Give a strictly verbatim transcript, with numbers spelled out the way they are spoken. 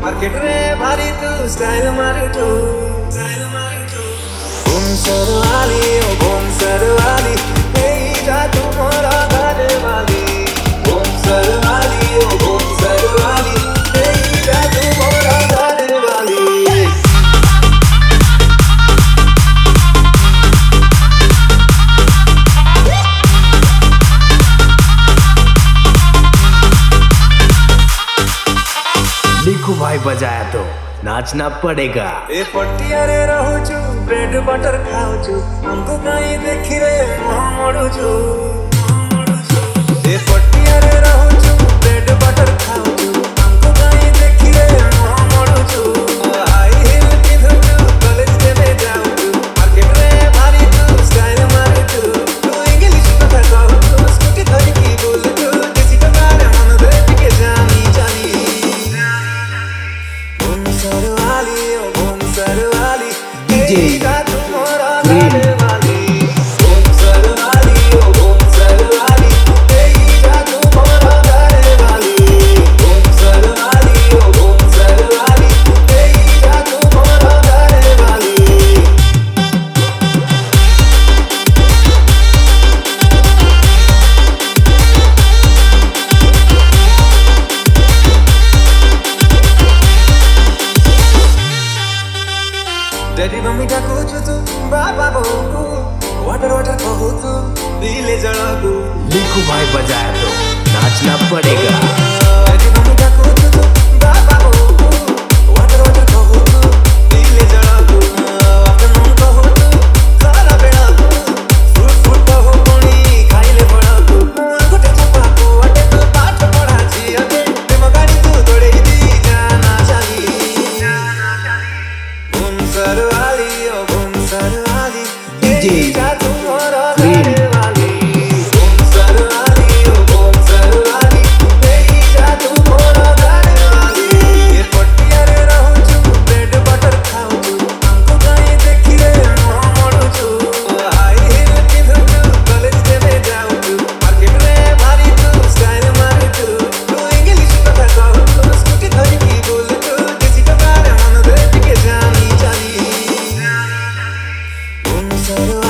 Market रे भारी तू स्टाइल मारुचु स्टाइल मारुचु बोनसर वाली ओ बोनसर वाली एइटा तू मोरा घर वाली बोनसर वाली ओ बोनसर वाली एइटा तू मोरा घर वाली लिखू भाई बजाया तो नाचना पड़ेगा। ए पट्टिया रे रहूचु ब्रेड बटर खाऊचु हमको कहीं देखी रे मोड़ुचु ए पट्टिया रे रहूचु ब्रेड बटर खाऊचु हमको कहीं देखी रे मोड़ुचु हाई हिल पिंधुचु कॉलेज में जाऊचु मार्केट रे भारी तू स्टाइल मारुचु तू इंग्लिश कथा कहूचु स्कूटी धरी की बोलुचु देसी टकारे मन देख के जानी जानी बोनसर वाली ओ बोनसर वाली एइटा तू मोरा घर वाली बोनसर वाली ओ बोनसर वाली एइटा तू मोरा घर वाली बोनसर वाली ओ बोनसर वाली एइटा तू मोरा घर वाली डैडी मम्मी डाकुचु तू बाबा बहु वाटर वाटर कहूचु दिले जळगु लिखू भाई बजाया तो नाचना पड़ेगा। डैडी मम्मी डाकुचु तू बाबा बहु वाटर वाटर कहूचु दिले जळगु अपन कहूचु सारा बेळगु फ्रूट फ्रूट कहू कोणी खाइले बळगु गोटे छपाकु वाटे तू पाठ पढाची अगे प्रेम गाडी तू तोडे दी जाना चाली बोनसर वाली ओ बोनसर वाली एइटा तू मोरा घर वाली बोनसर वाली ओ बोनसर वाली एइटा तू मोरा घर वाली ए पट्टिया रे रहूचु ब्रेड बटर खाऊचु हमको कहीं देखी रे मोड़ुचु हाई हिल पिंधुचु कॉलेज में जाऊचु मार्केट रे भारी तू स्टाइल मारुचु तू इंग्लिश कथा कहूचु स्कूटी धरी की बोलुचु देसी टकारे मन देख के जानी जानी बोनसर